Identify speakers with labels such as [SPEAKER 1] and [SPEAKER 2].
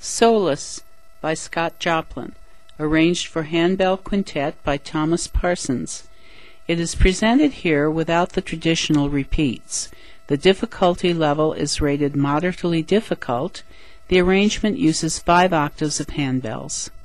[SPEAKER 1] Solace by Scott Joplin, arranged for handbell quintet by Thomas Parsons. It is presented here without the traditional repeats. The difficulty level is rated moderately difficult. The arrangement uses 5 octaves of handbells.